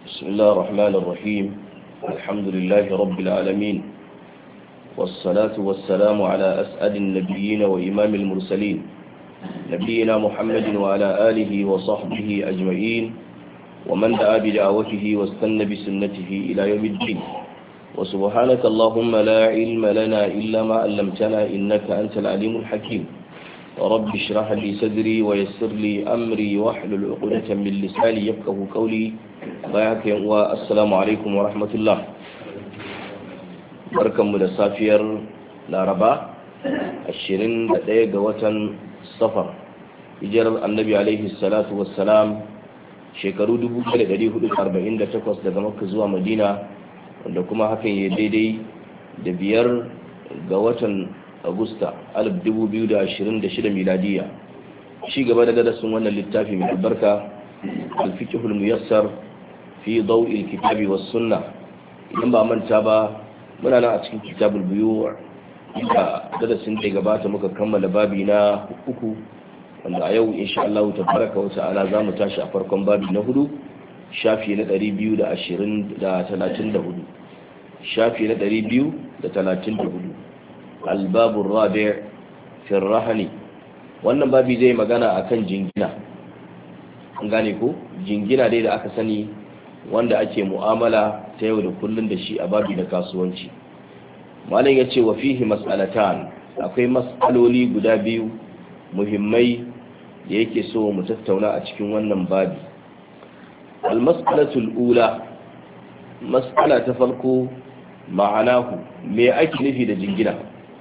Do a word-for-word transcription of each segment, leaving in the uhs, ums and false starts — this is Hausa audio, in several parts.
بسم الله الرحمن الرحيم. الحمد لله رب العالمين، والصلاة والسلام على أسعد النبيين وإمام المرسلين نبينا محمد وعلى آله وصحبه أجمعين، ومن دعا بدعوته واستنى بسنته إلى يوم الدين. وسبحانك اللهم لا علم لنا إلا ما علمتنا إنك أنت العليم الحكيم. رب اشرح لي صدري ويسر لي أمري واحلل عقدة من لساني يفقهوا قولي. والسلام عليكم ورحمة الله. barkanmu da safiyar laraba ashirin da ɗaya ga watan safar, hijirar annabi alaihi salatu wassalam shekaru dubu ɗaya da ɗari hudu da arba'in da takwas daga makka zuwa madina, wanda kuma hakan ya daidai da biyar ga watan agusta alif dubu biyu da ashirin da shida miladiya. Ci gaba da darasin wannan littafi mai albarka alfiqhul muyassar fi daw'il kitabi was sunna. idan ba manta ba, muna nan a cikin kitabul buyu' da darasin da gabata muka kammala babi na uku, wanda a yau insha Allah tabaraka wa ta'ala zamu tashi a farkon babi na hudu, shafi na ɗari biyu da ashirin da talatin da hudu shafi na ɗari biyu da talatin da hudu albabur rabi' fi rahani. wannan babi zai magana akan jingina. an gane ko jingina dai da aka sani, wanda ake mu'amala ta yau da kullun da shi a babi da kasuwanci. malam ya ce wa fihi mas'alatan, akwai mas'aloli guda biyu muhimmai da yake so mu tattauna a cikin wannan babi. al-mas'alatul ula, mas'ala ta farko, ma'anahu, me ake nufi da jingina,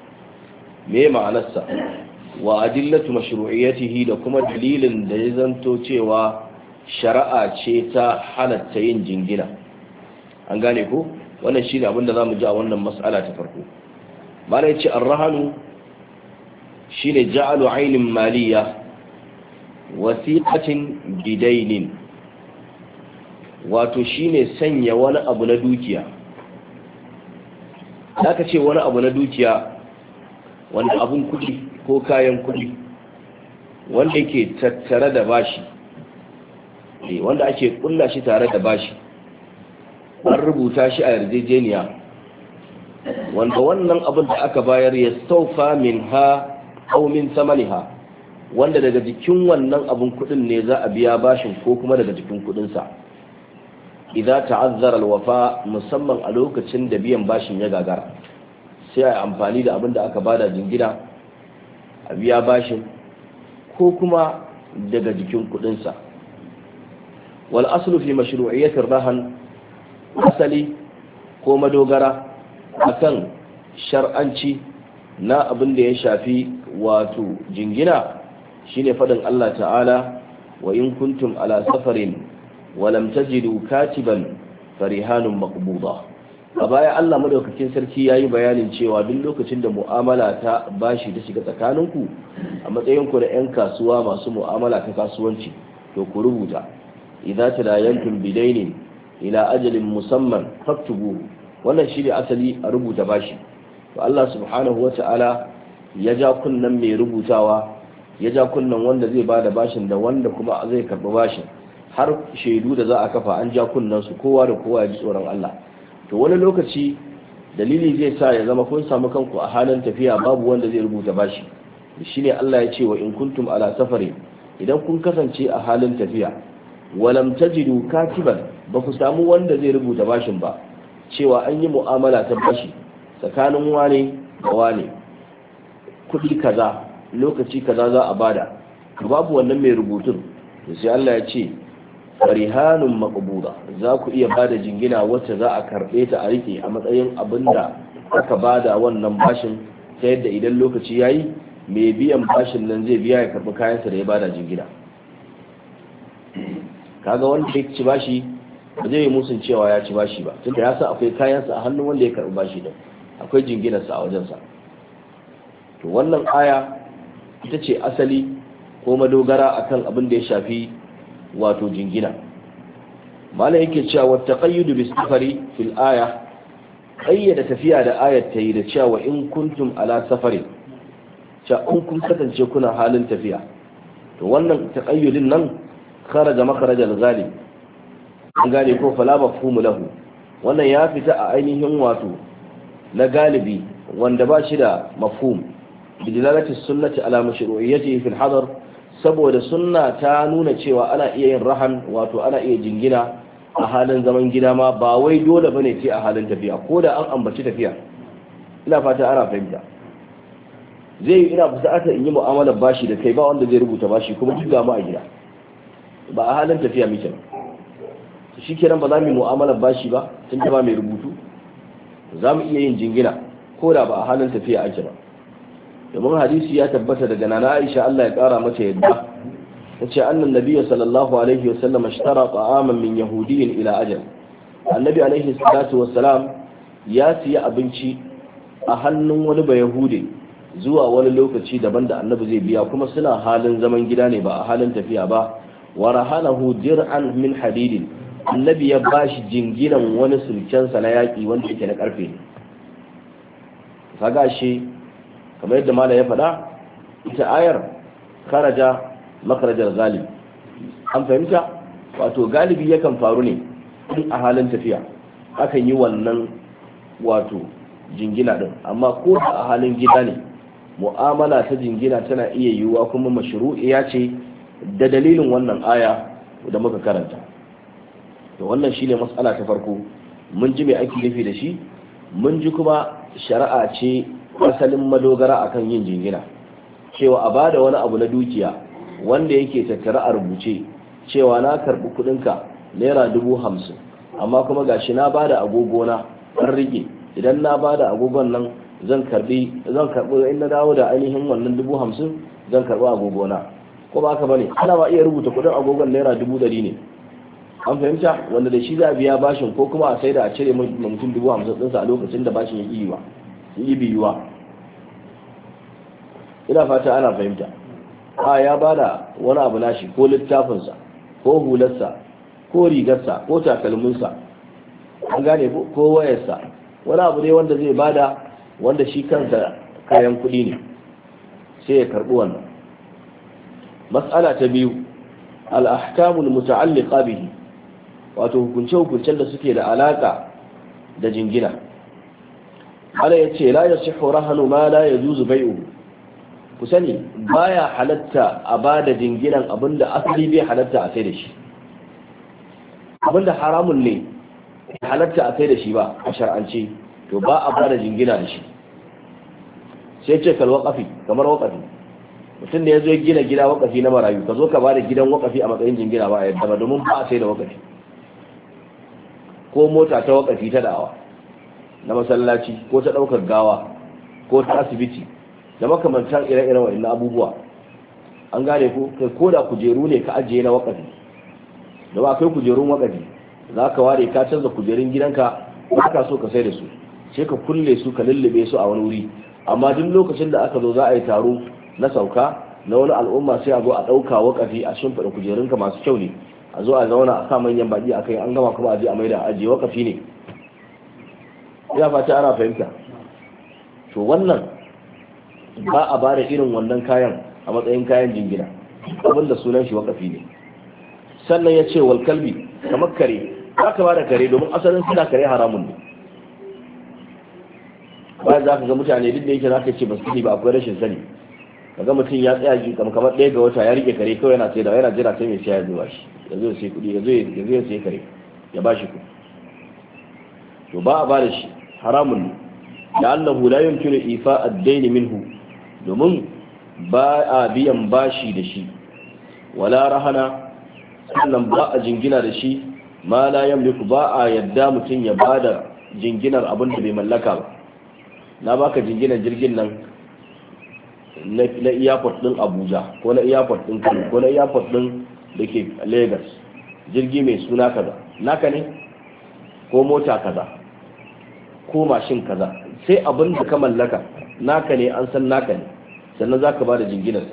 me ma'anarsa, wa adillatu mashru'iyyatihi, da kuma dalilin da ya zanto cewa shari'a ce ta halatta yin jingina. an gane ko wannan shine abin da zamu ji a wannan mas'ala ta farko. malai ce ar-rahanu shine ja'alu 'aynin maliyya wasiqatin bidainin, wato shine sanya wani abu na dukiya. zaka ce wani abu na dukiya, wanda abun kudi ko kayan kudi wanda yake tattare da bashi, wanda ake kulla shi tare da bashi, an rubuta shi a yarjejeniya, wanda wannan abin da aka bayar ya staufa min ha aw min samaniha, wanda daga jikin wannan abin kudin ne za a biya bashin ko kuma daga jikin kudinsa. idza ta'azzara alwafa, musamman a lokacin da biyan bashin ya gagara, sai a amfani da abin da aka bada jingina a biya bashin ko kuma daga jikin kudinsa. wal aslu fi mashru'iyyatir rahan, asali ko madogara akan shar'anci na abin da ya shafi wato jingina shine fadin Allah ta'ala, wa in kuntum ala safarin wa lam tajidu katiban farihanun maqbuda. a baya Allah madaukakin sarki yayi bayanin cewa duk lokacin da mu'amala ta bashi ta shiga tsakaninku a matsayin ku da 'yan kasuwa masu mu'amala ta kasuwanci, to ku rubuta idza tadayantum bidainin ila ajalin musamman faktubu. wannan shi ne asali a rubuta bashi. to Allah subhanahu wata'ala ya ja kunnan mai rubutawa, ya ja kunnan wanda zai bada bashin da wanda kuma zai karɓi bashin, har shaidu da za a kafa an ja kunnan su, kowa da kowa ya ji tsoron Allah. to wani lokaci dalili zai sa ya zama kun samu kanku a halin tafiya babu wanda zai rubuta bashi. shine Allah ya ce wa in kuntum ala safari, idan kun kasance a halin tafiya, walam tajidu katiban, ba ku samu wanda zai rubuta bashin ba, cewa an yi mu'amala ta bashi tsakanin wane da wane, kudi kaza lokaci kaza za a bada, babu wannan mai rubutun. to sai Allah ya ce farihanun maqbuda, za ku iya bada jingina wacce za a karbe ta a rike a matsayin abinda aka bada wannan bashin, ta yadda idan lokaci yayi mai biyan bashin nan zai biya ya karbi kayansa da ya bada jingina. kaga wanda ya ci bashi ba zai yi musun cewa ya ci bashi ba, tunda ya sa akwai kayansa a hannun wanda ya karbi bashi din, akwai jinginarsa a wajensa. to wannan aya ita ce asali ko madogara akan abin da ya shafi wato jingina. malam yake cewa wat taqayyud bis safari fil aya, qayyada tafiya da ayat ta yi da cewa in kuntum ala safari, cewa in kun kasance kuna halin tafiya. to wannan taqayyudin nan kharaja makharaj al-ghalib, an gane ko fala mafhumu lahu wannan ya fita a ainihin wato na galibi wanda ba shi da mafhum bidilalati sunnati ala mashru'iyyati fil hadar saboda sunna ta nuna cewa ana iya yin rahan wato ana iya jingina a halin zaman gida ma ba wai dole bane ce a halin tafiya ko da an ambaci tafiya ina fata ana fahimta zai ina buƙatar in yi mu'amalar bashi da kai ba wanda zai rubuta bashi kuma duk ga mu a gida ba a halin tafiya muke ba shi kenan ba za mu yi mu'amalar bashi ba tun da ba mai rubutu za mu iya yin jingina ko da ba a halin tafiya ake ba domin hadisi ya tabbata daga nana Aisha Allah ya kara mata yadda tace annan nabiyyu sallallahu alaihi wasallam ishtara ta'aman min yahudiyyin ila ajal annabi alaihi salatu wassalam ya siya abinci a hannun wani ba yahudi zuwa wani lokaci daban da annabi zai biya kuma suna halin zaman gida ne ba a halin tafiya ba wa rahanahu dir'an min hadidin annabi ya bashi jinginan wani sulkensa na yaki wanda yake na karfe ne kaga shi kamar yadda mala ya faɗa ita ayar kharaja makarajar galib an fahimta wato galibi yakan faru ne a halin tafiya akan yi wannan wato jingina din amma ko da a halin gida ne mu'amala ta jingina tana iya yiwuwa kuma mashru'iya ce da dalilin wannan aya da muka karanta to wannan shine mas'ala ta farko mun ji me ake nufi da shi mun ji kuma shari'a ce asalin madogara akan yin jingina cewa a bada wani abu na dukiya wanda yake tattara a rubuce cewa na karbi kudinka naira dubu hamsin amma kuma gashi na bada agogona an rike idan na bada agogon nan zan karbi zan karbi in na dawo da ainihin wannan dubu hamsin zan karbi agogona ko ba haka bane ana ba iya rubuta kudin agogon naira dubu dari ne an fahimta wanda da shi za a biya bashin ko kuma a sai da a cire mutum dubu hamsin ɗinsa a lokacin da bashin ya ƙi yiwa yi biyuwa ina fata ana fahimta a ya bada wani abu nashi ko littafinsa ko hularsa ko rigarsa ko takalminsa an gane ko wayarsa wani abu ne wanda zai bada wanda shi kansa kayan kuɗi ne sai ya karɓi wannan mas'ala ta biyu al-ahkamul muta'alliqa bihi wato hukunce-hukuncen da suke da alaka da jingina ala ya ce la ya siho rahanu ma la ya juzu bai'u ku sani baya halatta a ba da jinginan abinda asali bai halatta a sai da shi abinda haramun ne halatta a sai da shi ba a shar'ance to ba a ba da jingina da shi sai ce kal waqafi kamar waqafi mutum ne ya zo gina gida waqafi na marayu ka zo ka ba da gidan waqafi a matsayin jingina ba a yadda ba domin ba a sai da waqafi ko mota ta waqafi ta da'awa na masallaci ko ta daukar gawa ko ta asibiti da makamantan ire-iren waɗannan abubuwa an gane ko kai ko da kujeru ne ka ajiye na wakafi da ba kai kujerun wakafi za ka ware ka canza kujerun gidanka ba ka so ka sai da su sai ka kulle su ka lullube su a wani wuri amma duk lokacin da aka zo za a yi taro na sauka na wani al'umma sai a zo a ɗauka wakafi a shimfiɗa kujerunka masu kyau ne a zo a zauna a sa manyan baki a kai an gama kuma a je a maida ajiye wakafi ne ya fata ana fahimta to wannan ba a bada irin wannan kayan a matsayin kayan jingina abinda sunan shi wakafi ne sannan ya ce wal kalbi kamar kare za ka bada kare domin asalin suna kare haramun ne bayan za ka ga mutane duk da yake za ka ce ba su ba akwai rashin sani kaga mutum ya tsaya ji kamar ɗaya ga wata ya rike kare kawai yana sai da yana jira sai mai siya ya zuwa shi ya zo ya sai kuɗi ya zo ya sai kare ya ba shi kuɗi to ba a bada shi haramun ne la'annahu la yumkinu ifa ad-dayn minhu domin ba a biyan bashi da shi wala rahana sannan ba a jingina da shi ma la yamliku ba a yadda mutum ya bada jinginar abin da bai mallaka ba na baka jinginar jirgin nan na airport din Abuja ko na airport din Kano ko na airport din dake Lagos jirgi mai suna kaza naka ne ko mota kaza ko mashin kaza sai abin da ka mallaka naka ne an san naka ne sannan za ka ba da jinginarsa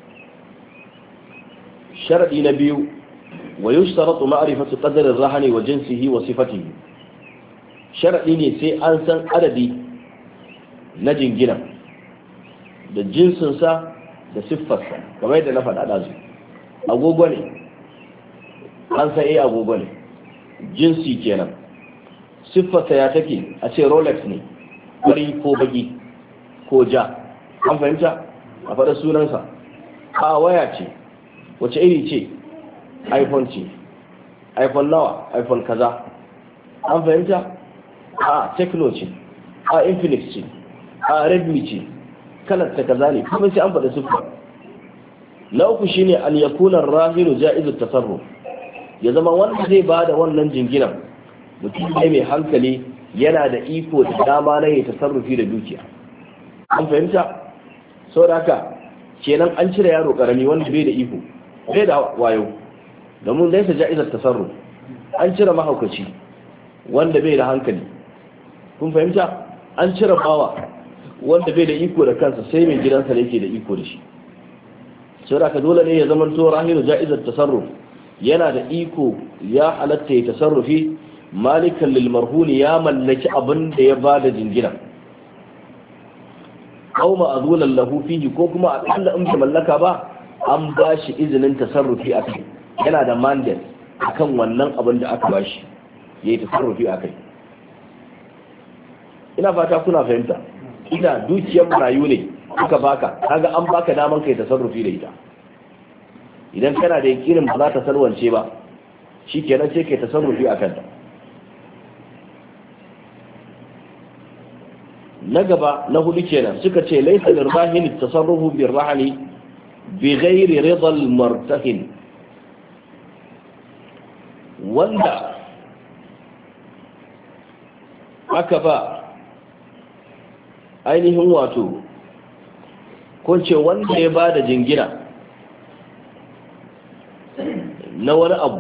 sharaɗi na biyu wa yi sharaɗu ma'arifatu ƙadarin rahani wa jinsihi wa sifatihi sharaɗi ne sai an san adadi na jingina da jinsinsa da siffarsa kamar yadda na faɗa ɗazu agogo ne an san iya agogo ne jinsi kenan. Siffarsa ya take a ce Rolex ne, fari ko baki ko ja, an fahimta a faɗa sunansa. A waya ce, wace iri ce? iPhone ce, iPhone nawa, iPhone kaza, an fahimta. A Tecno ce, a Infinix ce, a Redmi ce, kalar ta kaza ne, kuma sai an faɗa siffar. Na uku shine an yakuna ar-rahinu ja'izu tasarruf, ya zama wanda zai bada wannan jinginan mutum ne mai hankali, yana da iko da dama na yi tasarrufi da dukiya, an fahimta. Saboda haka kenan an cire yaro karami wanda bai da iko, bai da wayo, domin dai sa ja'izar tasarruf. An cire mahaukaci wanda bai da hankali, kun fahimta. An cire bawa wanda bai da iko da kansa, sai mai gidansa ne yake da iko da shi. Saboda haka dole ne ya zama to rahiru ja'izar tasarruf, yana da iko, ya halatta ya tasarrufi. Malikan lil marhuni, ya mallaki abin da ya bada jingina, aw ma'zulan lahu fihi, ko kuma akalla in bai mallaka ba an ba shi izinin tasarrufi a kai, yana da mandate akan wannan abin da aka bashi yayi tasarrufi a kai. Ina fata kuna fahimta. Ina dukiyar marayu ne aka baka, kaga an baka daman kai tasarrufi da ita. Idan kana da yakinin ba za ta salwance ba, shikenan sai kai tasarrufi a kanta. Na gaba na hudu kenan suka ce laysa lirrahin tasarrufu birrahani bi ghairi ridal martahin, wanda aka ba ainihin wato ko ce wanda ya bada jingina na wani abu,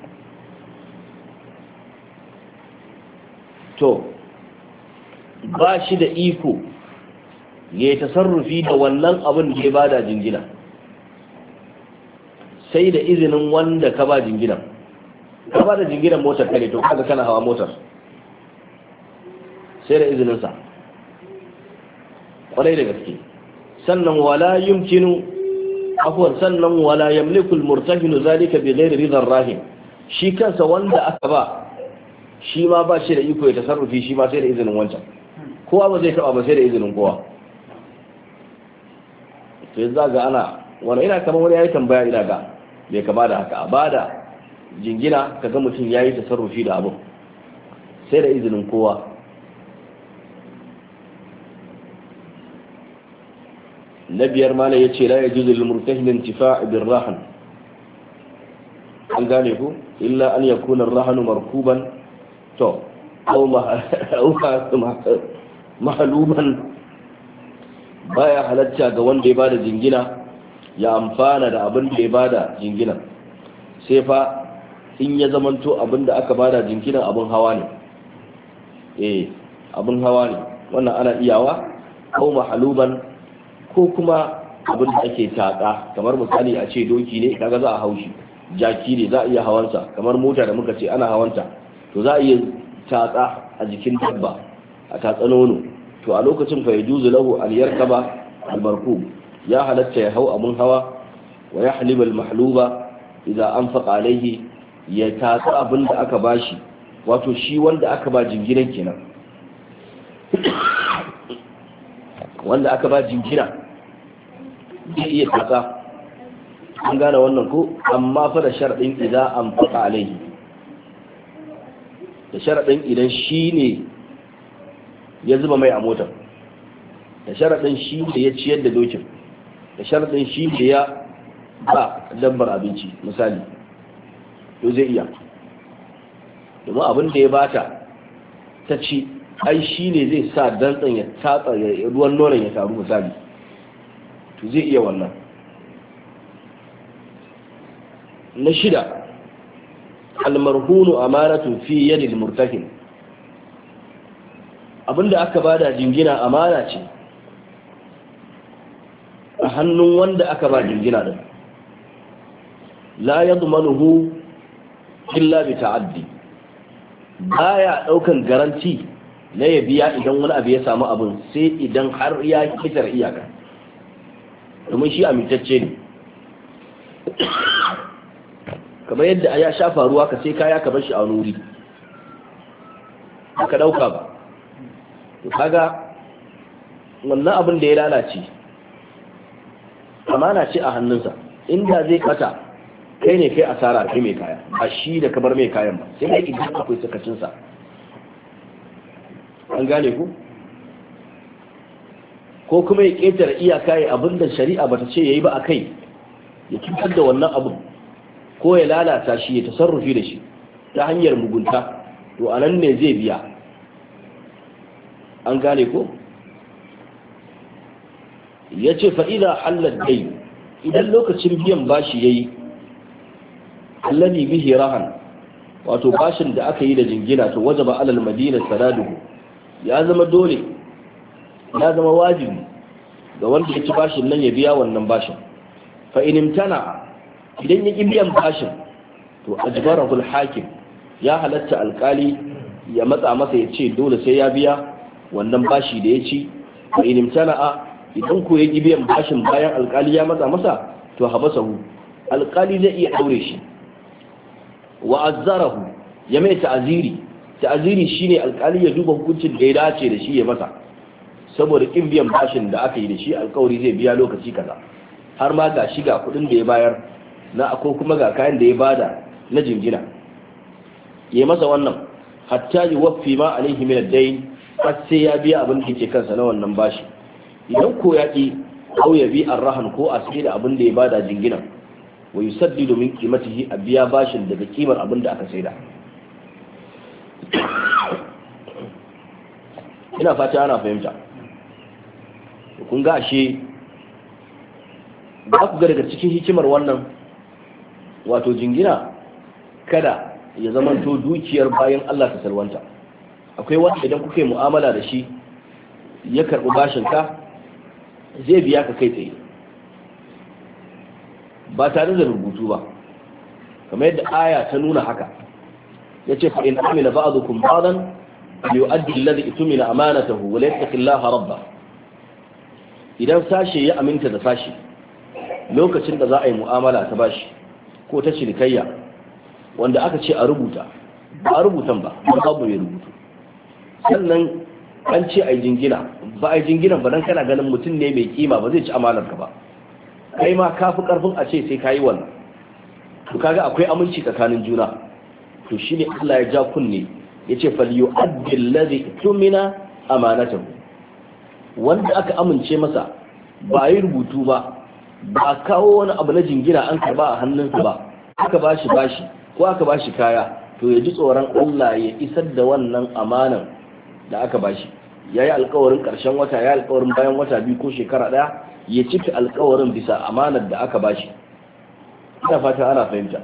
to ba shi da iko ya yi tasarrufi da wannan abin da ya bada jingina sai da izinin wanda ka ba jingina. Ka ba da jinginan motar ka ne, to kaga kana hawa motar sai da izininsa, kwarai da gaske. Sannan wala yumkinu afwan sannan wala yamliku al-murtahinu zalika bi ghairi ridar rahim, shi kansa wanda aka ba shi ma ba shi da iko ya tasarrufi, shi ma sai da izinin wancan. Kowa ba zai taba ba sai da izinin kowa. To yanzu ga ana wani, ina kamar wani yayi tambaya, ina ga bai kama da haka. A bada jingina kaga mutum yayi tasarrufi da abu sai da izinin kowa. Na biyar mala yace la yajuzu lil murtahin intifa' bir rahan, an gane ku, illa an yakuna ar-rahanu markuban to aw ma mahaluman, baya halatta ga wanda ya bada jingina ya amfana da abin da ya bada jingina, sai fa in ya zamanto abin da aka bada jinginan abin hawa ne. Eh abin hawa ne, wannan ana iyawa. Ko mahaluban, ko kuma abin da ake tatsa, kamar misali a ce doki ne kaga za a haushi, jaki ne za a iya hawansa, kamar mota da muka ce ana hawanta, to za a iya tatsa a jikin dabba, a tatsa nono, to a lokacin fa yajuzu lahu an yarkaba al-markub, ya halatta ya hau abun hawa, wa yahlib al-mahluba idan anfaqa alayhi, ya tatsa abin da aka bashi, wato shi wanda aka ba jinginan kenan wanda aka ba jingina zai iya tatsa, an gane wannan ko, amma fa da sharadin idan anfaqa alayhi, da sharadin idan shi ne ya zuba mai a motar, da sharaɗin shi da ya ciyar da dokin, da sharaɗin shi da ya ba dabbar abinci misali, to zai iya. Domin abin da ya bata ta ci, ai shi ne zai sa dantsan ya tatsa ruwan nonon ya taru misali, to zai iya wannan. Na shida, almarhunu amanatun fi yadil murtahin, abinda aka bada jingina amana ce a hannun wanda aka ba jingina din, la yadmanuhu illa bi ta'addi, baya daukan garanti na ya biya idan wani abu ya samu abin, sai idan har ya kitar iyaka, domin shi amintacce ne. kamar yadda ya sha faruwa ka sai kaya ka bar shi a wuri, ka dauka ba to kaga wannan abin da ya lalace amana ce a hannunsa, inda zai kata kai ne kai asara kai mai kaya a shi da kabar mai kayan ba, sai dai idan akwai sakacinsa. an gane ku ko kuma ya ƙetare iyaka ya abin da shari'a bata ce yayi ba a kai, ya cutar da wannan abin ko ya lalata shi ya tasarrufi da shi ta hanyar mugunta, to anan ne zai biya. an gane ko ya ce fa'ida hallar dai idan lokacin biyan bashi ya yi allani bihi rahan, wato bashin da aka yi da jingina, to waje ba alal madina sanaduhu, ya zama dole ya zama wajibi ga wanda ya ci bashin nan ya biya wannan bashin. fa'inimtana idan ya ƙi biyan bashin, to ajbarahul hakim, ya halatta alkali ya matsa masa ya ce dole sai ya biya wannan bashi da ya ci. fa'inimtana idan ko ya ƙi biyan bashin bayan alkali ya matsa masa, to habasahu, alkali zai iya ɗaure shi. wa azzarahu, ya mai ta'aziri, ta'aziri shine alkali ya duba hukuncin da ya dace da shi ya masa, saboda ƙin biyan bashin da aka yi da shi alkawari zai biya lokaci kaza, har ma ga shi ga kuɗin da ya bayar na ko kuma ga kayan da ya bada na jingina, ya masa wannan hatta yi wafi ma alaihi min ad-dayn, har sai ya biya abin da yake kansa na wannan bashi. idan ko ya ƙi au ya bi arrahan ko a sai da abin da ya bada jingina, wa yusaddidu min qimatihi, a biya bashin daga kimar abin da aka saida. ina fata ana fahimta. kun ga ashe ba ku ga daga cikin hikimar wannan, wato jingina kada ya zamanto dukiyar bayan Allah ta salwanta. akwai wanda idan kuka yi mu'amala da shi ya karɓi bashin ka, zai biya ka kai tsaye ba tare da rubutu ba, kamar yadda aya ta nuna haka. yace fa in amila ba'dukum ba'dan yu'addi alladhi itumila amanatahu wa la yattaqillaha rabba. idan sashe ya aminta da sashe lokacin da za a yi mu'amala ta bashi ko ta cinikayya, wanda aka ce a rubuta ba a rubutan ba, babu mai rubutu, sannan an ce a yi jingina ba a yi jinginan ba, dan kana ganin mutum ne mai kima ba zai ci amanar ka ba, kai ma ka fi karfin a ce sai ka yi wannan, to kaga akwai aminci tsakanin juna. to shine Allah ya ja kunne yace falyu'addi alladhi tumina amanatahu, wanda aka amince masa ba yi rubutu ba, ba kawo wani abu na jingina an karba a hannunsa ba, aka bashi bashi ko aka bashi kaya, to ya ji tsoron Allah ya isar da wannan amanan da aka bashi. yayi alƙawarin ƙarshen wata, yayi alƙawarin bayan wata biyu ko shekara ɗaya, ya cika alƙawarin bisa amanar da aka bashi. ina fata ana fahimta.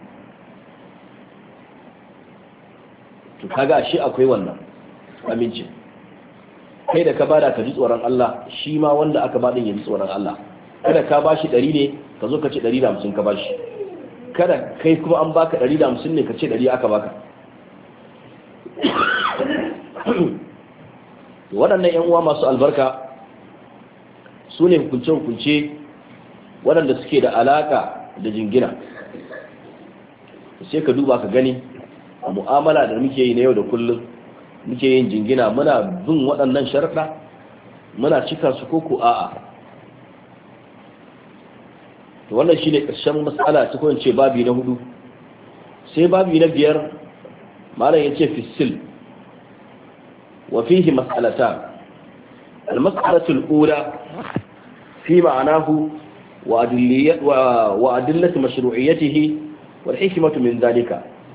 to kaga shi akwai wannan aminci, kai da ka bada ka ji tsoron Allah, shi ma wanda aka badin ya ji tsoron Allah. kada ka bashi ɗari ne ka zo ka ce ɗari da hamsin ka bashi, kada kai kuma an baka ɗari da hamsin ne ka ce ɗari aka baka. waɗannan ‘yan uwa masu albarka su ne hukunce-hukunce waɗanda suke da alaƙa da jingina. sai ka duba ka gani a mu'amala da muke yi na yau da kullum, muke yin jingina, muna bin waɗannan sharaɗa, muna cika su koko a'a. to wannan shi ne ƙarshen matsala ta kowance babi na hudu. sai babi na biyar malam ya ce fisil وفيه مسألتان. المسألة الأولى في معناه وأدلة مشروعيته والحكمة من ذلك.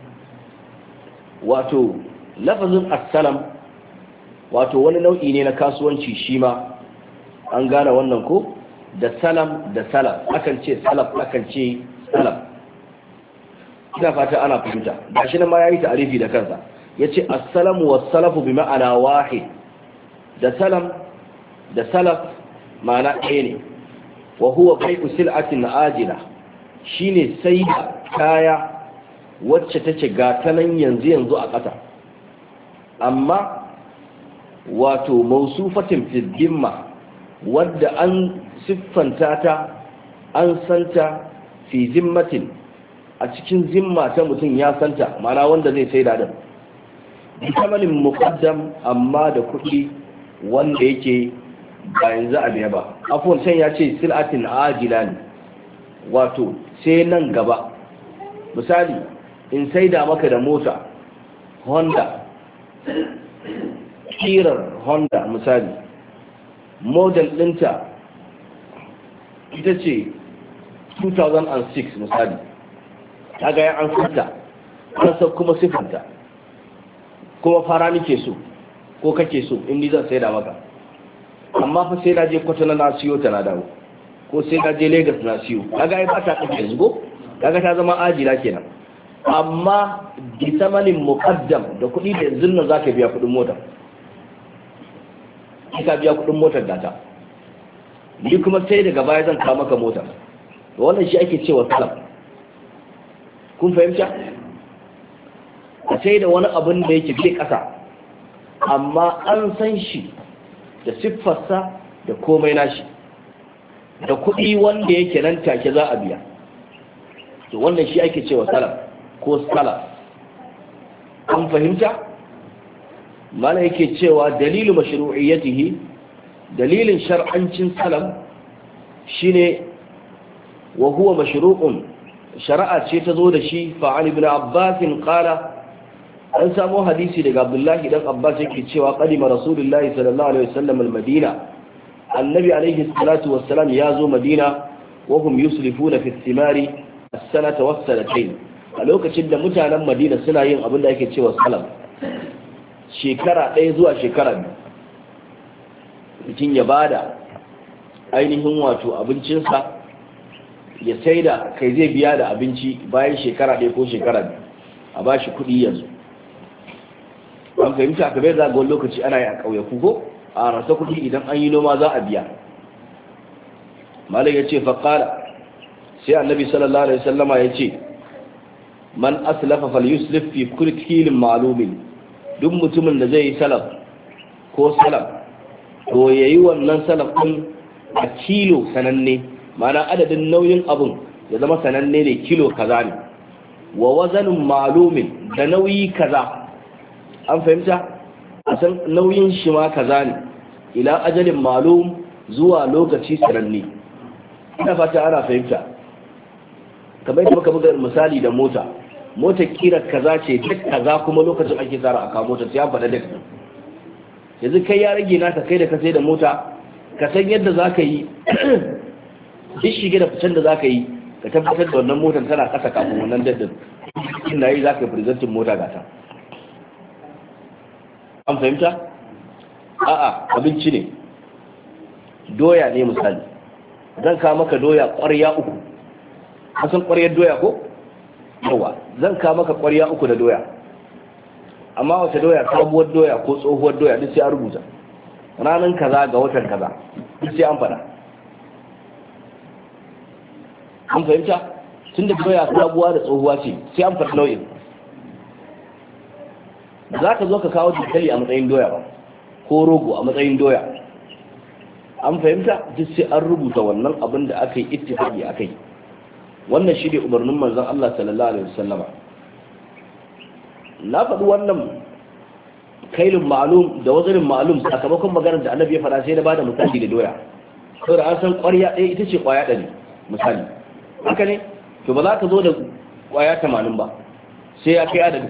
واتو لفظ السلام واتو wani nau'i ne na kasuwanci shi ma an gane wannan ko da salam da salaf, akan ce salaf akan ce salam. ina fata ana fahimta. gashi nan ma yayi ta'arifi da kansa, yace as-salamu was-salafu bi ma'ana wahid. da salam da salaf ma'ana ɗaya ne. wa huwa bai'u sil'atin ajila, shine sai da kaya wacce take ga ta nan yanzu yanzu a ƙasa, amma wato mausufatin fi dhimma, wadda an siffanta ta an santa fi zimmatin, a cikin zimma ta mutum ya santa, ma'ana wanda zai sai da din. bi thamanin muqaddam amma da kuɗi wanda yake ba yanzu a biya ba. Afwan sai ya ce sil'atin ajila ne, wato sai nan gaba. Misali in sai da maka da mota Honda, kirar Honda misali, model ɗinta ita ce two thousand six misali, ta gaya an fita an san kuma siffanta, kuma fara nike so ko kake so in ni zan sai da maka, amma fa sai na je Kwatano na siyo ta na dawo, ko sai na je Lagos na siyo, kaga ai ba ta kace yanzu ko kaga ta zama ajila kenan. Amma bi samanin muqaddam da kuɗi da yanzu nan zaka biya kuɗin mota, ka biya kuɗin motar data, ni kuma sai daga baya zan kawo maka mota. Wannan shi ake cewa salam. Kun fahimta? A sai da wani abin da yake bai ƙasa, amma an san shi da siffarsa da komai nashi, da kuɗi wanda yake nan take za a biya. To wannan shi ake cewa salam ko salam. An fahimta? Mana yake cewa dalilu mashru'iyyatihi, dalilin shar'ancin salam shine wa huwa mashru'un, shari'a ce ta zo da shi. Fa'an ibn Abbas qala, an samu hadisi daga Abdullahi dan Abbas yake cewa qadima Rasulullahi sallallahu alaihi wasallam al-Madina, annabi alaihi salatu wassalam ya zo Madina, wa hum yuslifuna fi thimari as-sanata was-sanatayn, a lokacin da mutanen Madina suna yin abin da ake cewa salam, shekara ɗaya zuwa shekara biyu mutum ya bada ainihin wato abincinsa ya sai da kai zai biya da abinci bayan shekara ɗaya ko shekara biyu a ba shi kuɗi yanzu. An fahimta ka bai zaga wani lokaci ana yi a ƙauyaku ko a rasa kuɗi idan an yi noma za a biya. Malam ya ce faƙala, sai annabi sallallahu alaihi wasallama ya ce man aslafa fal yuslif fi kulli kilin ma'lumin, duk mutumin da zai yi salaf ko salaf to yayi wannan salaf din a kilo sananne, ma'ana adadin nauyin abun ya zama sananne ne, kilo kaza ne, wa wazanin ma'lumin da nauyi kaza. An fahimta? A san nauyin shi ma kaza ne, ila ajalin ma'lum, zuwa lokaci sananne. Ina fata ana fahimta. Kamar yadda muka buga misali da mota, motar kira kaza ce duk kaza, kuma lokacin ake tsara a kawo motar sai an faɗa duk. Yanzu kai ya rage naka kai da ka sai da mota, ka san yadda za ka yi duk shige da ficen da za ka yi, ka tabbatar da wannan motar tana ƙasa kafin wannan daddin ina yi za ka yi presentin mota gata. An fahimta? A'a, abinci ne, doya ne misali, zan kawo maka doya ƙwarya uku, an san ƙwaryar doya ko? Yawa, zan kawo maka ƙwarya uku da doya, amma wata doya, sabuwar doya ko tsohuwar doya duk sai an rubuta ranar kaza ga watan kaza, duk sai an faɗa. An fahimta? Tun da doya sabuwa da tsohuwa ce sai an faɗi nau'in. Za ka zo ka kawo dankali a matsayin doya ba, ko rogo a matsayin doya. An fahimta? Duk sai an rubuta wannan abin da aka yi ittifaqi a kai. Wannan shi ne umarnin manzon Allah sallallahu alaihi wasallama. Na faɗi wannan kailin ma'lum da wazanin ma'lum sakamakon maganar da Annabi ya faɗa, sai da bada misali da doya. Saboda an san ƙwarya ɗaya ita ce ƙwaya ɗari misali. Haka ne? To ba za ka zo da ƙwaya tamanin ba, sai ya kai adadin.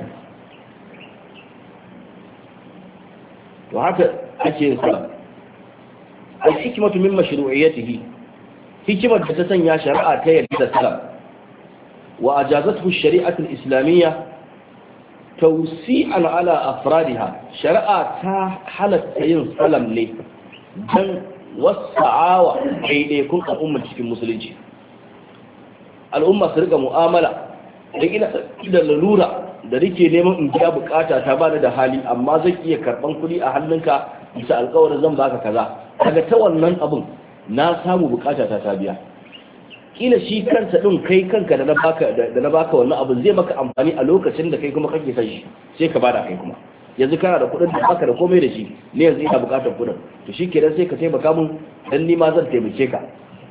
To haka ake yin salam. Al-hikmatu min mashru'iyyatihi, hikimar da ta sanya shari'a ta yarda da salam wa ajazathu shari'atu al-islamiyya tawsi'an ala afradiha, shari'a ta halatta yin salam ne dan wasa'awa ɗaiɗaikun al'umma cikin musulunci. Al'umma su rika mu'amala da ina da lalura da rike neman in biya bukata ta bani da hali, amma zan iya karban kuɗi a hannunka bisa alƙawarin zan baka kaza, daga ta wannan abun na samu bukata ta ta biya. Kila shi kansa din kai kanka da na baka da na baka wannan abun zai maka amfani a lokacin da kai kuma kake son shi, sai ka bada kai kuma. Yanzu kana da kuɗin da baka da komai da shi, ne yanzu ina bukatar kuɗin, to shi kenan sai ka taimaka mun dan ni ma zan taimake ka.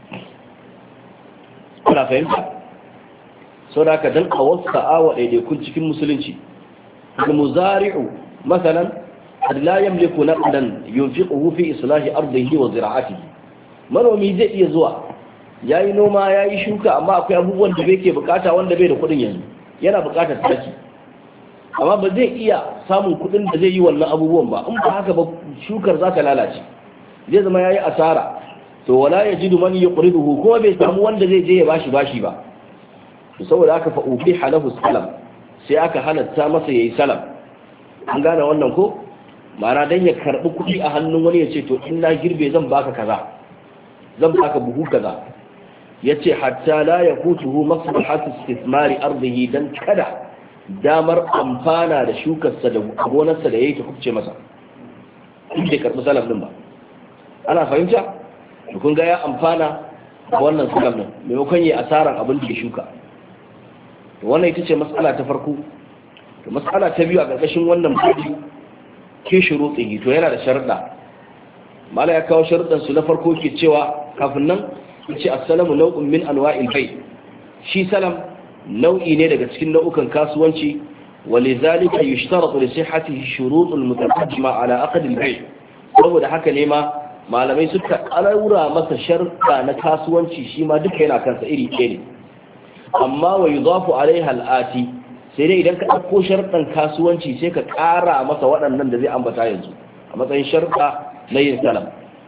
Kuna fahimta? Sau da ka dan a wasu sa'awa ɗaiɗaikun cikin musulunci. Al-muzari'u masalan qad la yamliku naqdan yunfiquhu fi islahi ardihi wa zira'atihi manomi zai iya zuwa yayi noma yayi shuka amma akwai abubuwan da bai ke bukata wanda bai da kudin yanzu yana bukatar taki amma ba zai iya samun kudin da zai yi wannan abubuwan ba in ba haka ba shukar za ta lalace zai zama yayi asara to wala yajidu man yuqriduhu kuma bai samu wanda zai je ya bashi bashi ba to saboda haka fa ubiha lahu salam sai aka halatta masa yayi salam an gane wannan ko ma'ana dan ya karbi kudi a hannun wani ya ce to in na girbe zan baka kaza zan baka buhu kaza yace hatta la yakutuhu maslahatu istithmari ardihi dan kada damar amfana da shukarsa da gonarsa da yayi ta kubce masa in bai karbi salam din ba ana fahimta to kun ga ya amfana da wannan salam din maimakon yayi asaran abin da ya shuka to wannan ita ce mas'ala ta farko to mas'ala ta biyu a ƙarƙashin wannan babu ke shuruɗi to yana da sharuɗa mala ya kawo sharuɗan su na farko ke cewa kafin nan yace assalamu nau'un min anwa'il bay shi salam nau'i ne daga cikin nau'ukan kasuwanci walizalika yushtaratu li sihhatihi shurutul mutaqaddima ala aqd al-bay saboda haka ne ma malamai suka ƙaraura masa sharuɗa na kasuwanci shi ma duka yana kansa iri ɗaya ne amma wa yudafu alaiha al-ati sai dai idan ka ɗauko sharuɗan kasuwanci sai ka ƙara masa waɗannan da zai ambata yanzu a matsayin sharuɗa na yin salam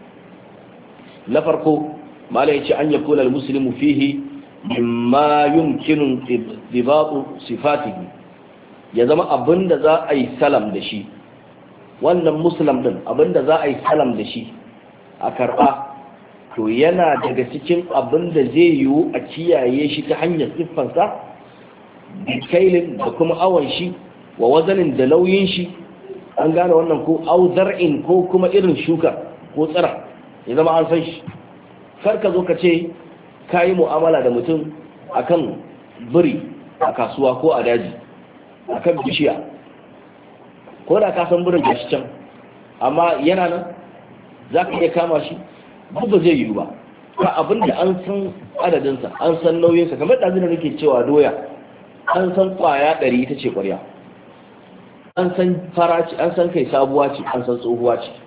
na farko mala yace an yakuna al-muslimu fihi mimma yumkinu dibatu sifatihi ya zama abinda za a yi salam da shi wannan muslim din abinda za a yi salam da shi a karba to yana daga cikin abinda zai yiwu a kiyaye shi ta hanyar siffansa bikailin da kuma awon shi wa wazanin da nauyin shi an gane wannan ko au zar'in ko kuma irin shuka ko tsira ya zama an san shi kar ka zo ka ce ka yi mu'amala da mutum akan biri a kasuwa ko a daji akan bishiya ko da ka san birin gashi can amma yana nan za ka iya kama shi duk ba zai yiwu ba ka abin da an san adadinsa an san nauyinsa kamar ɗazu da nake cewa doya an san ƙwaya ɗari ita ce ƙwarya an san fara ce an san kai sabuwa ce an san tsohuwa ce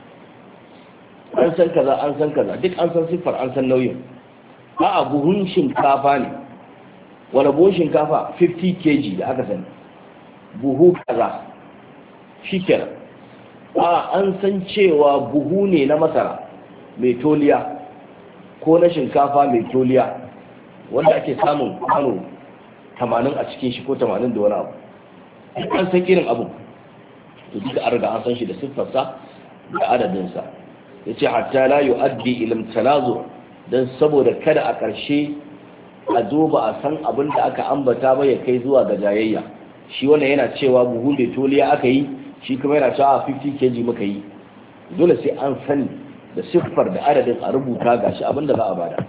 an san kaza an san kaza duk an san siffar an san nauyin a buhun shinkafa ne wani buhun shinkafa fifty kilograms da aka sani buhu kaza shi kenan a an san cewa buhu ne na masara mai toliya ko na shinkafa mai toliya wanda ake samun kwano tamanin a cikin shi ko tamanin da wani abu an san irin abu to duka an riga an san shi da siffarsa da adadinsa ya ce hatta la yi addi ilim talazo don saboda kada a ƙarshe a zo ba a san abin da aka ambata ba ya kai zuwa ga jayayya shi wannan yana cewa buhu da toliya aka yi shi kuma yana cewa fifty kilograms muka yi dole sai an sani da siffar da adadin a rubuta gashi abin da za a bada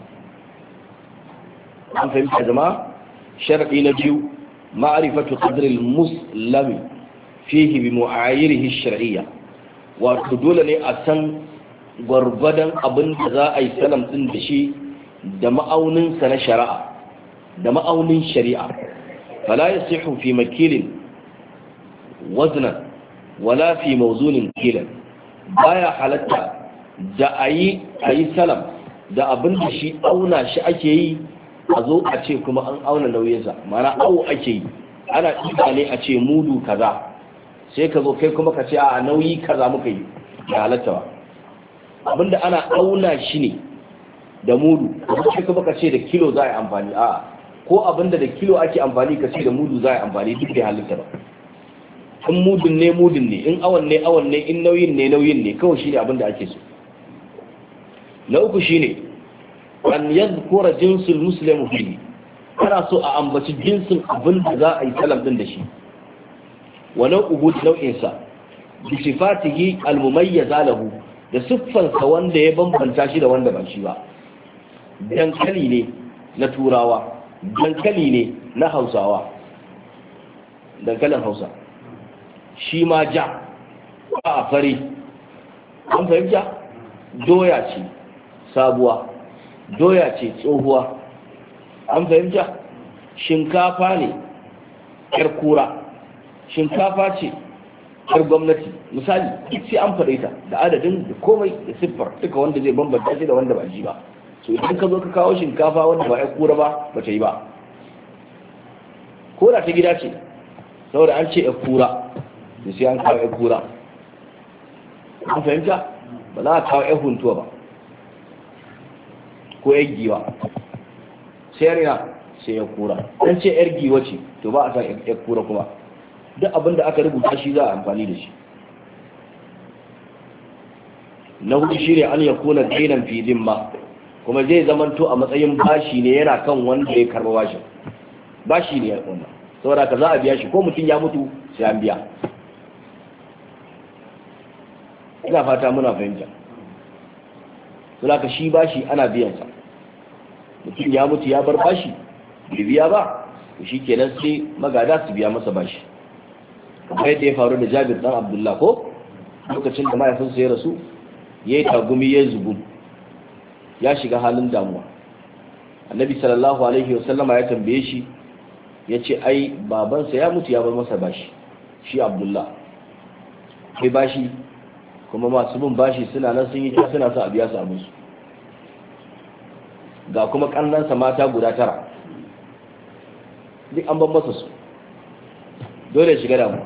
an fahimta jama'a sharadi na biyu ma'rifatu qadril muslimi fihi bi mu'ayirihi shar'iyya wato dole ne a san gwargwadon abin da za a yi salam din da shi da ma'auninsa na shari'a da ma'aunin shari'a fala yasihu fi makilin waznan wala fi mawzunin kilan baya halatta da ayi ayi salam da abin da shi auna shi ake yi a zo a ce kuma an auna nauyinsa mana awo ake yi ana ɗiba ne a ce mudu kaza sai ka zo kai kuma ka ce a nauyi kaza muka yi da halatta ba abinda ana auna shi ne da mudu sai kuma ka ce da kilo za a yi amfani a ko abinda da kilo ake amfani ka ce da mudu za a yi amfani duk da halitta ba in mudun ne mudun ne in awon ne awon ne in nauyin ne nauyin ne kawai shine abinda ake so na uku shine an yadhkura jinsul muslimu fihi ana so a ambaci jinsin abinda za a yi salam din da shi wa nau'uhu nau'in sa bi sifatihi al-mumayyaza lahu da siffansa wanda ya bambanta shi da wanda ba shi ba dankali ne na turawa dankali ne na hausawa dankalin hausa shi ma ja a fari an fahimta doya ce sabuwa doya ce tsohuwa an fahimta shinkafa ne yar kura shinkafa ce har gwamnati misali duk sai an faɗe ta da adadin da komai da siffar duka wanda zai bambanta shi da wanda ba ji ba. So idan ka zo ka kawo shinkafa wanda ba ya kura ba ba ta yi ba, ko da ta gida ce saboda an ce ya kura da sai an kawo ya kura, an fahimta ba za a kawo ya huntuwa ba ko ya giwa, sai yarina sai ya kura. an ce yar giwa ce to ba a san ya kura kuma, duk abin da aka rubuta shi za a amfani da shi. na hudu shi ne an ya kuna dainan fi zimma, kuma zai zamanto a matsayin bashi ne yana kan wanda ya karba bashin, bashi ne ya kuma saboda ka za a biya shi ko mutum ya mutu sai an biya. ina fata muna fahimta. saboda ka shi bashi ana biyansa, mutum ya mutu ya bar bashi bai biya ba to shi kenan sai magada su biya masa bashi, kamar yadda ya faru da Jabir dan Abdullah ko lokacin da mahaifinsa ya rasu ya yi tagumi ya zugun ya shiga halin damuwa. Annabi sallallahu alaihi wasallama ya tambaye shi ya ce ai babansa ya mutu ya bar masa bashi, shi Abdullah kai bashi kuma masu bin bashi suna nan sun yi ta suna sa a biya su abinsu, ga kuma kannansa mata guda tara duk an ban masa su, dole shiga damuwa.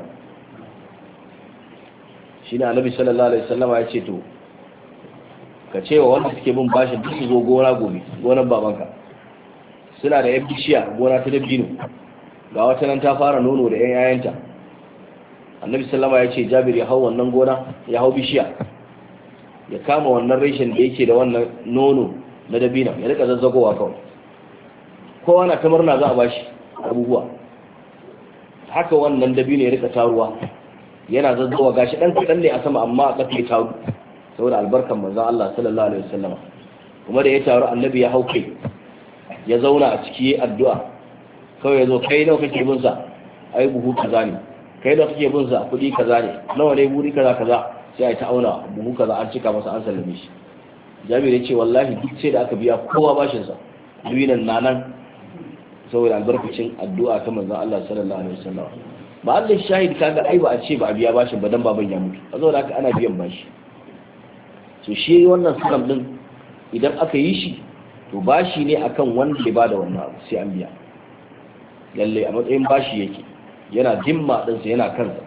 shi ne Annabi sallallahu alaihi wasallama ya ce to ka ce wa wanda suke bin bashin duk su zo gona gobe, gonar babanka suna da yan bishiya gona ta dabino, ga wata nan ta fara nono da yan yayanta. Annabi sallama ya ce Jabir ya hau wannan gona, ya hau bishiya ya kama wannan reshen da yake da wannan nono na dabino ya rika zazzagowa kawai, kowa na ta murna za a bashi abubuwa. haka wannan dabino ya rika taruwa yana zazzagowa, gashi dan kadan ne a sama amma a kafe taru saboda albarkan manzon Allah sallallahu alaihi wasallam. kuma da ya taru Annabi ya hauke ya zauna a ciki addu'a, kawai ya zo kai nawa kake bin sa, ai buhu kaza ne, kai nawa kake bin sa kudi kaza ne, nawa ne buri kaza kaza, sai ai ta auna buhu kaza an cika masa an sallame shi. Jabir ya ce wallahi duk sai da aka biya kowa bashin sa duwinan nanan saboda albarkacin addu'a ta manzon Allah sallallahu alaihi wasallam. ba Allah shahid kaga ai ba a ce ba a biya bashin ba dan baban ya mutu, saboda haka ana biyan bashi. to shi wannan sunan din idan aka yi shi to bashi ne akan wanda ya bada wannan abu sai an biya, lalle a matsayin bashi yake, yana jimma din sa yana kansa.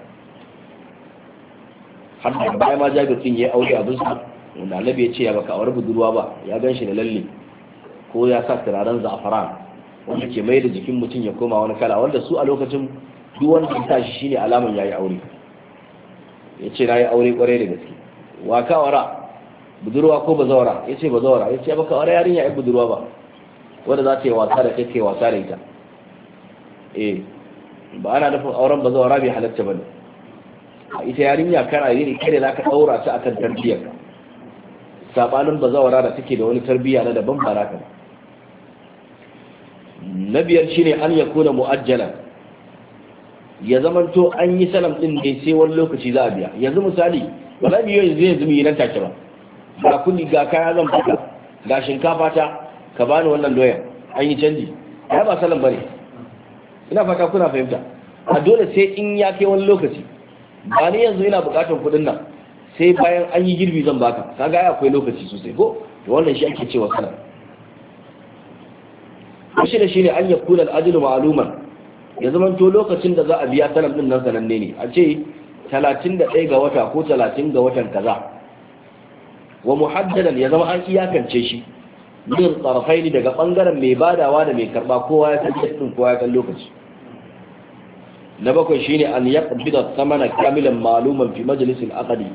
har da baya ma Jabir din yayi aure abin sa, wanda Annabi ya ce ya baka aure budurwa ba, ya ganshi da lalle ko ya sa turaren za'afaran wanda ke mai da jikin mutum ya koma wani kala, wanda su a lokacin duk wanda ya tashi shine alaman yayi aure. ya ce nayi aure kwarai da gaske, wa ka wara budurwa ko bazawara? ya ce bazawara. ya ce baka aure yarinya ai budurwa ba wanda za ta yi wasa da kai kai wasa da ita. eh ba ana nufin auren bazawara bai halatta bane, ita yarinya kana yi kare zaka daura ta akan tarbiyyar ka, sabanin bazawara da take da wani tarbiyya na daban ba naka. na biyar shine an yakuna mu'ajjalan, ya zamanto an yi salam din ne sai wani lokaci za a biya. yanzu misali ba za mu yi yanzu yanzu mu yi nan take ba, ga kudi ga kaya zan fita ga shinkafa ta ka bani wannan doya an yi canji, ya ba salam bane. ina fata kuna fahimta. a dole sai in ya kai wani lokaci, ba ni yanzu ina bukatar kudin nan sai bayan an yi girbi zan baka, kaga ya akwai lokaci sosai ko, to wannan shi ake cewa salam. shi da shine an yakuna al-ajlu ma'luman, ya zama to lokacin da za a biya salam din nan sananne ne, a ce talatin da ɗaya ga wata ko talatin ga watan kaza. wa muhaddadan, ya zama an iyakance shi min tsarfaini daga bangaren mai badawa da mai karba, kowa ya san din kowa ya san lokaci. na bakwai shine an yaqbida thamana kamilan ma'luman fi majlis al-aqdi,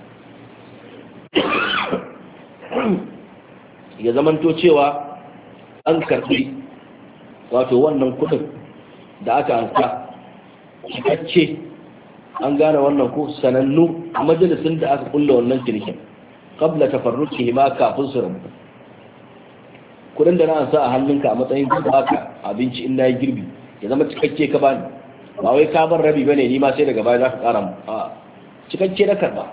ya zamanto cewa an karbi wato wannan kudin da aka ansa cikakke, an gane wannan ko sanannu a majalisin da aka kulla wannan cinikin qabla tafarruqihi ma kafin su rabu. kudin da na ansa a hannunka a matsayin ka baka abinci in nayi girbi, ya zama cikakke ka bani, ba wai ka bar rabi bane ni ma sai daga baya zaka kara mu, a cikakke na karba.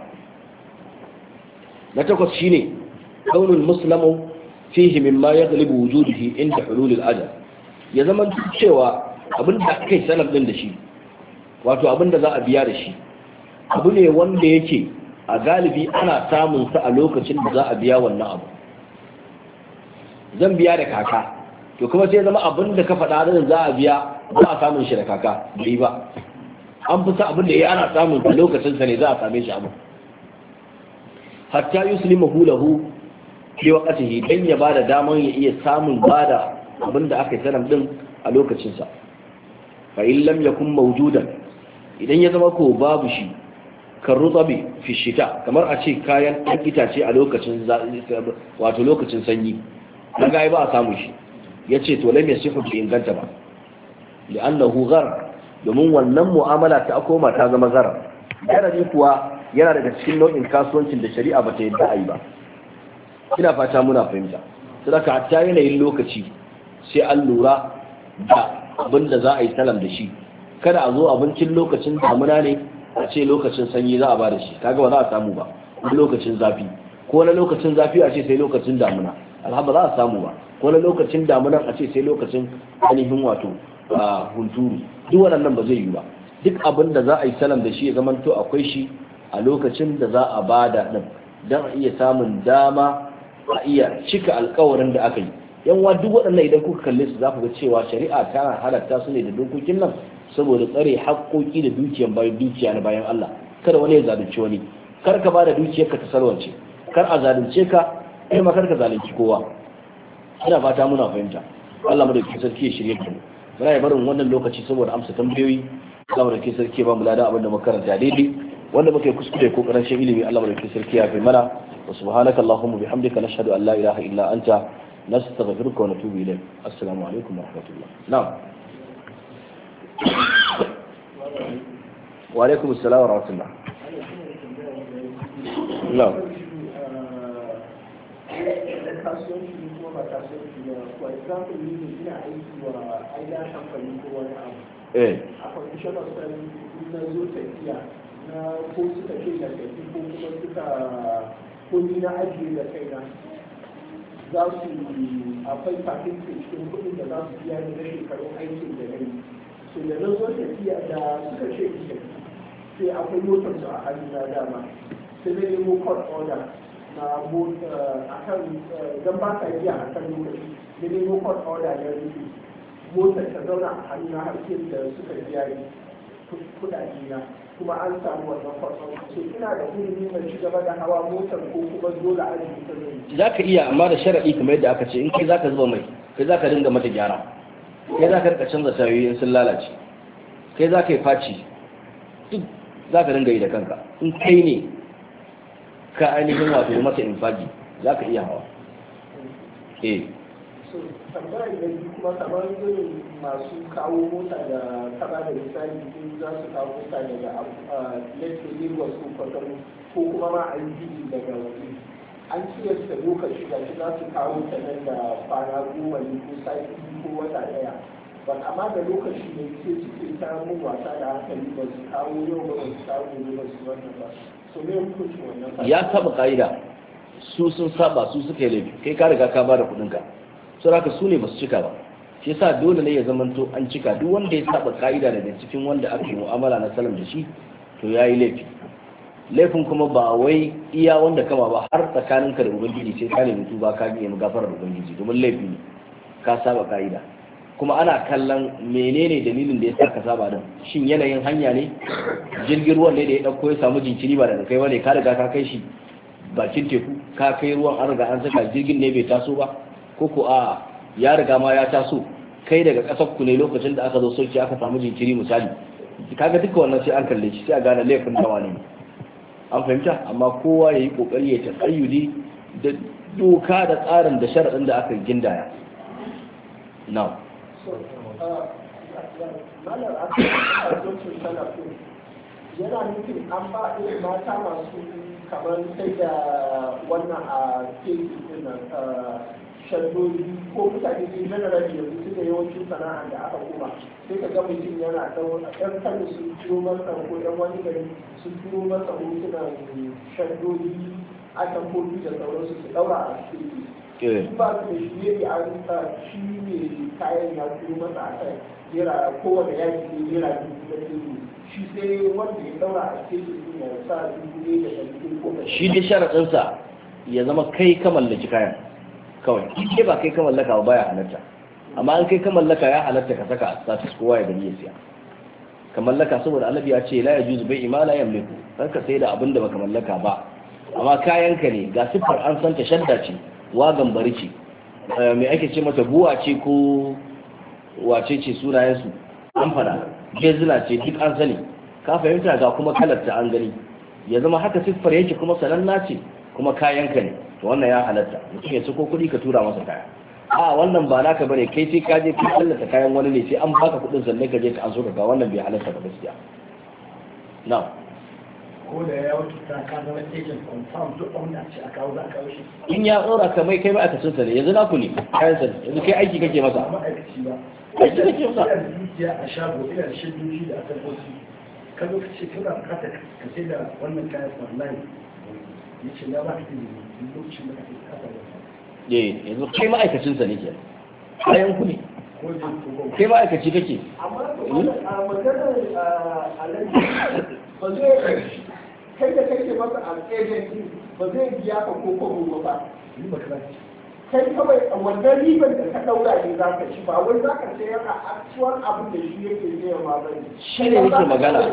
na takwas shine kaunul muslimu fihi mimma yaghlibu wujudihi inda hulul al-ajal, ya zama cewa abinda kai sanar din da shi, wato abinda za a biya da shi abu ne wanda yake a galibi ana samun sa a lokacin da za a biya wannan abu. Zan biya da kaka to kuma sai zama abin da ka faɗa da za a biya ba a samun shi da kaka bai ba, an fi sa abin da ya ana samun a lokacin sa ne za a same shi abu hatta yuslimahu lahu fi waqtihi dan ya bada daman ya iya samun bada abin da aka yi sanan din a lokacin sa. Fa in lam yakun mawjudan, idan ya zama ko babu shi kan rutabi fi shita, kamar a ce kayan ɗan itace a lokacin wato lokacin sanyi kaga ai ba a samu shi, yace to lam yasifu bi inganta ba li'annahu ghar, domin wannan mu'amala ta koma ta zama zarar. garari kuwa yana daga cikin nau'in kasuwancin da shari'a ba ta yadda a yi ba. Ina fata muna fahimta. Sadaka hatta yanayin lokaci sai an lura da abin da za a yi salam da shi. Kada a zo abincin lokacin damuna ne a ce lokacin sanyi za a ba da shi, kaga ba za a samu ba. Wani lokacin zafi ko na lokacin zafi a ce sai lokacin damuna, alhaba za a samu ba. Ko na lokacin damuna a ce sai lokacin ainihin wato hunturu, duk waɗannan ba zai yi ba. Duk abin da za a yi salam da shi ya zamanto akwai shi a lokacin da za a bada din, don a iya samun dama a iya cika alkawarin da aka yi. Yanwa duk waɗannan idan kuka kalle su za ku ga cewa shari'a ta halatta su ne da dokokin nan saboda tsare haƙƙoƙi da dukiyan bayan dukiya na bayan Allah. Kada wani ya zalunci wani, kar ka bada dukiyarka ta salwance, kar a zalunce ka, kai ma kar ka zalunci kowa. Ina fata muna fahimta. Allah madaukakin sarki ya shirye ku. Muna yi barin wannan lokaci saboda amsa tambayoyi. Allah madaukakin sarki ba mu lada abin da muka karanta daidai, wanda muke kuskure ko karancin ilimi Allah madaukakin sarki ya fi mana. Wa subhanaka allahumma bihamdika nashhadu an la ilaha illa anta nastaghfiruka wa natubu ilayk. Assalamu alaikum wa rahmatullah. Na'am. Wa alaikum assalam wa rahmatullah. Na'am. For example, ina aiki wa aida kamfani ko wani abu. Eh. A condition of service na zo tafiya na ko suka ce da tafi ko kuma suka ko ni na ajiye da kaina za su akwai kafin cikin kuɗin da za su biya ni na shekarun aikin da gani. So da na zo tafiya da suka ce ita sai akwai motar su a hannuna dama sai na nemo court order na mota a kan don ba ka biya a kan lokaci da nemo court order na rufe motar ta zauna a hannuna har sai da suka biya ni kuɗaɗe na kuma an samu wannan court order. So ina da ilimi mai ci gaba da hawa motar ko kuma dole a yi ta zai. Za ka iya amma da sharaɗi kamar yadda aka ce in kai za ka zuba mai, kai za ka dinga mata gyara, kai za ka rika canza tayoyi in sun lalace, kai za ka yi faci, duk za ka dinga yi da kanka. In kai ne ka ainihin wato masa infaki za ka iya hawa. Eh. So tambayar da kuma kamar irin masu kawo mota da kaba da misali in za su kawo mota daga lake Lagos ko Kwatano ko kuma ma a yi daga waje an kiyasta lokaci da shi za su kawo ta nan da kwana goma ne ko sati ko wata daya, ba amma da lokaci ne sai suke samun wasa da hankali ba su kawo yau ba su kawo ne ba su wannan ba. Ya saba ka'ida, su sun saba, su suka yi laifi, kai ka riga ka ba da kudinka, su raka su ne ba su cika ba. Shi yasa dole ne ya zamanto an cika. Duk wanda ya saba ka'ida daga cikin wanda aka yi mu'amala na salam da shi to ya yi laifi. Laifin kuma ba wai iya wanda kama ba, har tsakaninka da ubangiji sai ka nemi tuba ka nemi gafarar ubangiji, domin laifi ne ka saba ka'ida. Kuma ana kallon menene dalilin da ya sa ka saba din, shin yanayin hanya ne, jirgin ruwan ne da ya dauko ya samu jinkiri ba daga kai bane, ka riga ka kai shi bakin teku ka kai ruwan an riga an saka jirgin ne bai taso ba, ko ko a ya riga ma ya taso kai daga kasar ku ne lokacin da aka zo sauki aka samu jinkiri misali. Kaga duka wannan sai an kalle shi sai a gane laifin dawa ne, an fahimta. Amma kowa ya yi kokari ya tsayyudi da doka da tsarin da sharaɗin da aka gindaya. Now malar asibitin talafin yana nufin an ba irin mata masu kamar sai da wannan a keki dinan shaddoli ko mutane ke general yanzu suka yawancin sana'a da aka kuma sai ka ga mutum yana ɗan kanu sun turo masa ko ɗan wani gari sun turo masa hotunan shaddoli a tambobi da sauransu su ɗaura a keki. ba su da shi ne a rinka shi ne kayan ya turo masa a kai naira kowane yaki ne naira dubu da dubu shi sai wanda ya daura a cikin ya sa dubu ne da ɗari ko da shi dai sharaɗinsa ya zama kai ka mallaki kayan kawai ke ba kai ka mallaka ba baya halatta amma an kai ka mallaka ya halatta ka saka a status kowa ya gani ya siya ka mallaka saboda annabi ya ce la yajuzu bai ima la yamliku kar ka sai da abin da baka mallaka ba amma kayan ka ne ga siffar an san ta shadda ce wagan bari ce me ake ce mata buwa ce ko wace ce sunayen su an fada gezina ce duk an sani ka fahimta ga kuma kalar ta an gani ya zama haka siffar yake kuma sananna ce kuma kayan ka ne to wannan ya halatta mutum ya sako kuɗi ka tura masa kaya a wannan ba naka bane kai sai ka je ka tallata kayan wani ne sai an baka kuɗin sannan ka je ka an so ka ga wannan bai halatta ba gaskiya na'am ko da ya wuce ta ka zama agent confirm duk wanda ce a kawo za a kawo shi in ya tsora ka mai kai ma'aikacin sa ne yanzu naku ne kayan sa yanzu kai aiki kake masa ma'aikaci ba aiki kake masa ina da dukiya a shago ina da shiddoji da asaboci ka zo ka ce kana bukatar ka sai da wannan kayan online ya ce na ba ka izini lokacin da kake kasa da eh yanzu kai ma'aikacin sa ne ke kayan ku ne ko da ko kai ma'aikaci kake amma a maganar alaji ba zai kai da kake masa al'agent ba zai biya ka ko ko ba ni ba ka kai kawai a wannan ribar da ka daura ne za ka ci ba wai za ka sayar a actual abin da shi yake sayarwa ba ne shi ne yake magana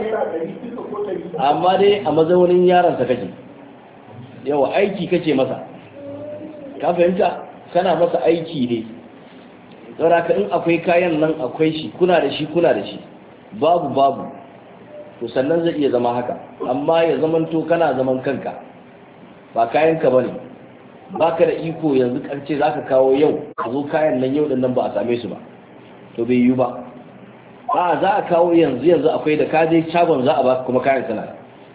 amma dai a mazaunin yaron sa kake yawa aiki kace masa ka fahimta kana masa aiki ne saboda ka in akwai kayan nan akwai shi kuna da shi kuna da shi babu babu to sannan zai iya zama haka amma ya zamanto kana zaman kanka ba kayan ka bane baka da iko yanzu karce zaka kawo yau a zo kayan nan yau din nan ba a same su ba to bai yiwu ba a za a kawo yanzu yanzu akwai da ka je shagon za a baka kuma kayan sana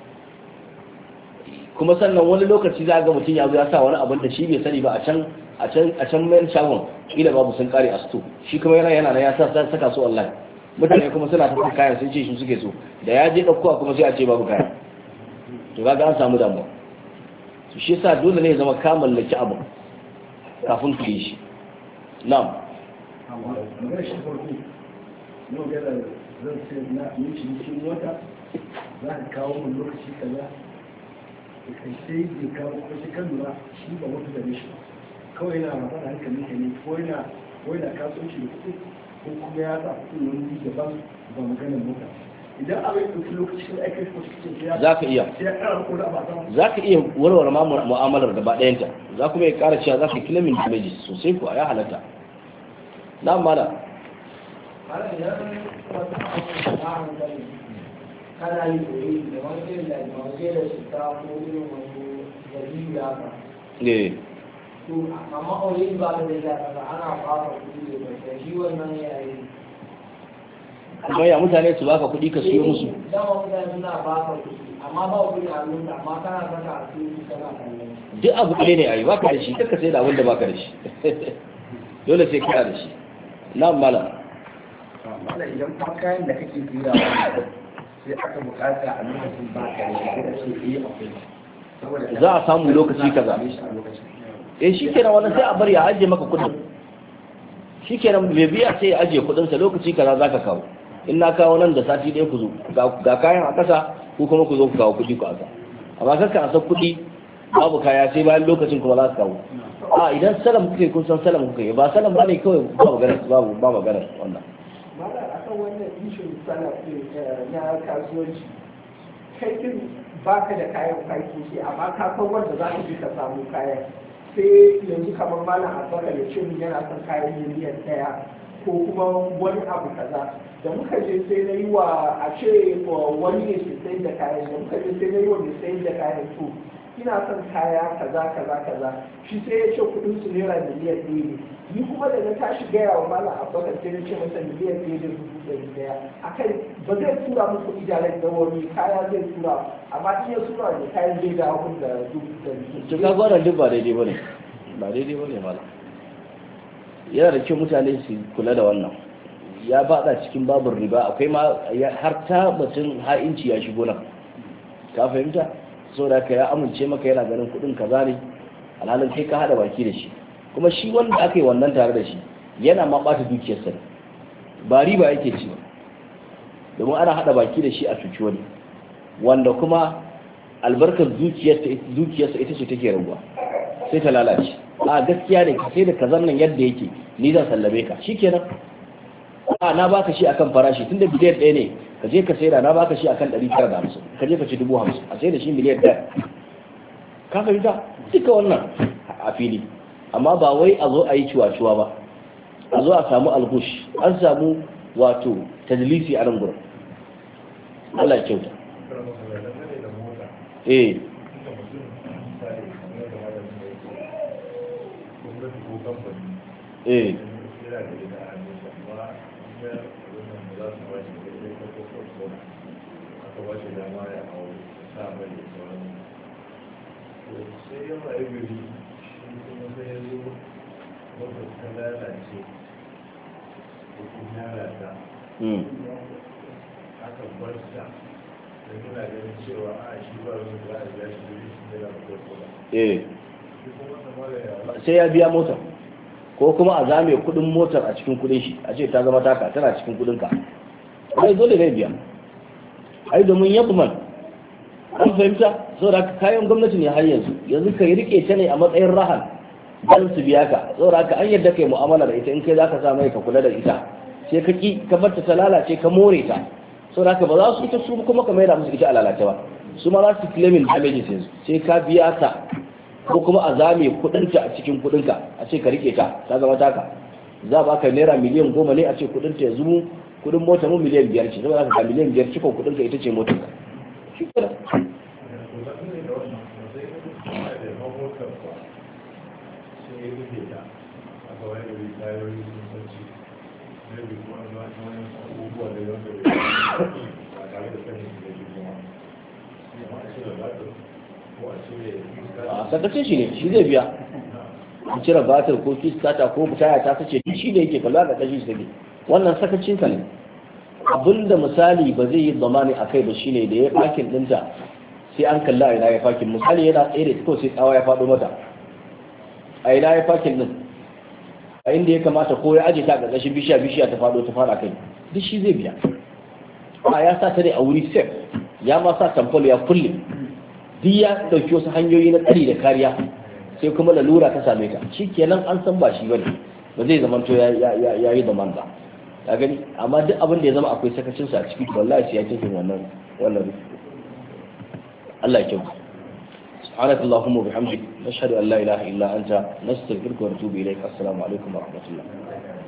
kuma sannan wani lokaci za ga mutum ya zo ya sa wani abin da shi bai sani ba a can a can a can main shagon kila babu sun kare a sto shi kuma yana yana ya sa saka su online mutane kuma suna ta kayan sun ce shi suke so da ya je ɗaukowa kuma sai a ce babu kayan to kaga an samu damuwa to shi yasa dole ne ya zama ka mallaki abu kafin ku yi shi na'am amma magana shi farko ne magana zan sai na yi shi cikin wata za ka kawo mun lokaci kaza da kai sai ya kawo kuma shi kan lura shi ba wata da shi kawai yana faɗa hankali ka ne ko yana ko yana kasuwanci da kuɗi ko kuma ya sa kuɗin wani daban ba maganar mota idan abin ɗauki lokacin aikin ko cikin ya za ka iya sai ya ƙara ko da ba sama za ka iya warware ma mu'amalar gaba ɗayanta za kuma ya ƙara cewa za ka kilomin damages sosai ko a ya halatta na mala kana yi koyi da wani irin da mawaje da shi ta ko irin wani gari ya ka ne to amma oyin ba da ya ka ana fara kuɗi da shi wannan yayi kuma ya mutane su baka kuɗi ka siyo musu dama mutane suna baka kuɗi amma ba kuɗi a lunta amma kana saka a cikin kana kallon duk abu ɗaya ne a yi baka da shi kakka sai da abin da baka da shi dole sai kana da shi na mala mala idan kuma kayan da kake turawa sai aka bukata a lokacin ba ka da shi da shi iya akwai saboda za a samu lokaci kaza eh shi kenan wannan sai a bar ya ajiye maka kuɗin shi kenan bai biya sai ya ajiye kuɗinsa lokaci kaza za ka kawo in na kawo nan da sati ɗaya ku zo ga kayan a ƙasa ko kuma ku zo ku kawo kuɗi ku asa amma kakka a san kuɗi babu kaya sai bayan lokacin kuma za su kawo a idan salam kuke kun san salam kuke ba salam ba ne kawai ba magana babu ba magana wannan mala akan wannan ishin sana na kasuwanci kai kin baka da kayan kaki shi amma ka san wanda za ka bi ka samu kayan sai yanzu kamar malam abubakar ya ce min yana son kayan miliyan ɗaya ko kuma wani abu kaza da muka je sai na yi wa a ce wani ne ke sayar da kayan da muka je sai na yi wa mai sayar da kayan to ina son kaya kaza kaza kaza shi sai ya ce kuɗin su naira miliyan ɗaya ne ni kuma da na tashi gaya wa malam abubakar sai na ce masa miliyan ɗaya da dubu ɗari ɗaya akai ba zai tura muku idanun da wani kaya zai tura amma in ya tura ne kayan zai dawo da dubu ɗari to ka gwada duk ba daidai bane ba daidai bane mala yana da kyau mutane su kula da wannan ya bada cikin babin riba akwai ma har ta batun ha'inci ya shigo nan ka fahimta saboda ka ya amince maka yana ganin kudin kaza ne alhalin kai ka hada baki da shi kuma shi wanda aka yi wannan tare da shi yana ma ɓata dukiyarsa ba riba yake ci ba, domin ana haɗa baki da shi a cuci wani wanda kuma albarkar dukiyarsa ita ce take rabuwa sai ta lalace. A gaskiya ne ka sai da kazan nan yadda yake ni zan sallame ka shikenan. A na baka shi akan farashi tunda biliyan ɗaya ne ka je ka saida na baka shi akan ɗari tara da hamsin ka je ka ci dubu hamsin a sai da shi miliyan ɗaya ka fahimta duka wannan a fili. Amma ba wai a zo a yi ciwa-ciwa ba, a zo a samu algush, an samu wato tadlisi a nan gurin. Allah ya kyauta. eh eh Mm. eh sai ya biya motar ko kuma a zame kudin motar a cikin kudin shi a ce ta zama taka tana cikin kudin ka ai dole ne biya ai domin yabman an fahimta saboda kayan gwamnati ne har yanzu yanzu ka yi rike ta ne a matsayin rahan dan su biya ka saboda ka an yadda kai mu'amala da ita in kai zaka sa mai ka kula da ita sai ka ki ka bar ta ta lalace ka more ta saboda haka ba za su ita su kuma ka mai da musu ita a lalace ba, su ma za su claiming damages yanzu sai ka biya ta ko kuma a zame kudinta a cikin kudinka a ce ka rike ta ta zama taka. za ba ka naira miliyan goma ne a ce kudinta yanzu mu kudin mota mu miliyan biyar ce saboda ka miliyan biyar cikon kudinka ita ce motar ka shi kenan. a sakacin shi ne shi zai biya a cire batir ko kiskata ko taya ta sace duk shi ne yake kalla da kashi shi wannan sakacin ka ne. Abinda misali ba zai yi zamani a kai ba shine da ya fakin dinta sai an kalla a ina ya fakin, misali yana tsaye da ita sai tsawa ya faɗo mata a ina ya fakin din a inda ya kamata ko ya aje ta a ƙarƙashin bishiya bishiya ta faɗo ta fara kai duk shi zai biya. a ya sa ta ne a wuri safe ya ma sa tamfol ya kulle duk ya ɗauki wasu hanyoyi na tsari da kariya sai kuma lalura ta same ta shi kenan an san ba shi bane ba zai zama to ya yi zaman ba ya gani. amma duk abin da ya zama akwai sakacin sa a ciki wallahi sai ya tafi wannan wannan Allah ya kyauta. سبحانك اللهم وبحمدك نشهد أن لا إله إلا أنت نستغفرك ونتوب إليك. السلام عليكم ورحمة الله.